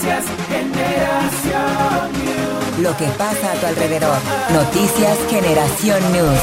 Noticias Generación News. Lo que pasa a tu alrededor. Noticias Generación News.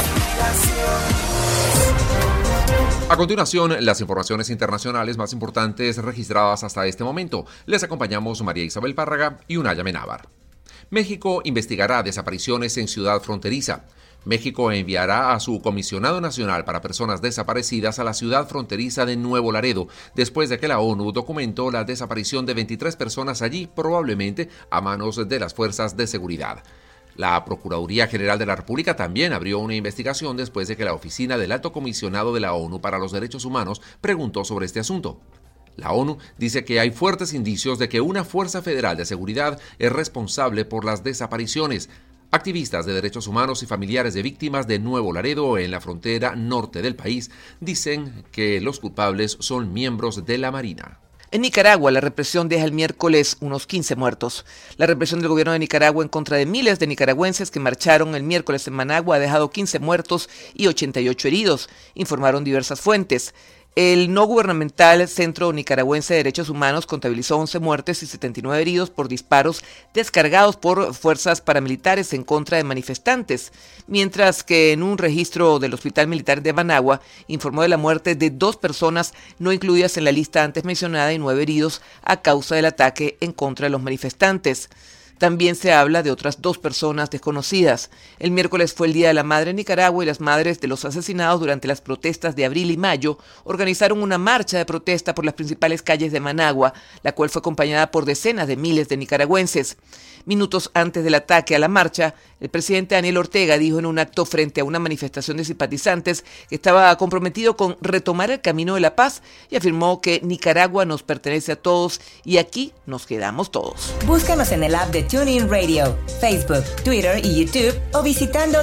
A continuación, las informaciones internacionales más importantes registradas hasta este momento. Les acompañamos María Isabel Párraga y Unaya Menábar. México investigará desapariciones en ciudad fronteriza. México enviará a su comisionado nacional para personas desaparecidas a la ciudad fronteriza de Nuevo Laredo, después de que la ONU documentó la desaparición de 23 personas allí, probablemente a manos de las fuerzas de seguridad. La Procuraduría General de la República también abrió una investigación después de que la oficina del Alto Comisionado de la ONU para los Derechos Humanos preguntó sobre este asunto. La ONU dice que hay fuertes indicios de que una fuerza federal de seguridad es responsable por las desapariciones. Activistas de derechos humanos y familiares de víctimas de Nuevo Laredo, en la frontera norte del país, dicen que los culpables son miembros de la Marina. En Nicaragua, la represión deja el miércoles unos 15 muertos. La represión del gobierno de Nicaragua en contra de miles de nicaragüenses que marcharon el miércoles en Managua ha dejado 15 muertos y 88 heridos, informaron diversas fuentes. El no gubernamental Centro Nicaragüense de Derechos Humanos contabilizó 11 muertes y 79 heridos por disparos descargados por fuerzas paramilitares en contra de manifestantes, mientras que en un registro del Hospital Militar de Managua informó de la muerte de 2 personas no incluidas en la lista antes mencionada y 9 heridos a causa del ataque en contra de los manifestantes. También se habla de otras 2 personas desconocidas. El miércoles fue el Día de la Madre en Nicaragua y las madres de los asesinados durante las protestas de abril y mayo organizaron una marcha de protesta por las principales calles de Managua, la cual fue acompañada por decenas de miles de nicaragüenses. Minutos antes del ataque a la marcha, el presidente Daniel Ortega dijo en un acto frente a una manifestación de simpatizantes que estaba comprometido con retomar el camino de la paz y afirmó que Nicaragua nos pertenece a todos y aquí nos quedamos todos. Búscanos en el app de TuneIn Radio, Facebook, Twitter y YouTube o visitando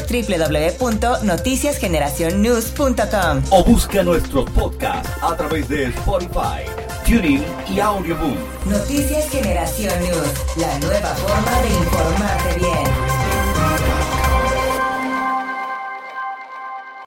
www.noticiasgeneracionnews.com. O busca nuestros podcasts a través de Spotify, TuneIn y Audioboom. Noticias Generación News, la nueva forma de informarte bien.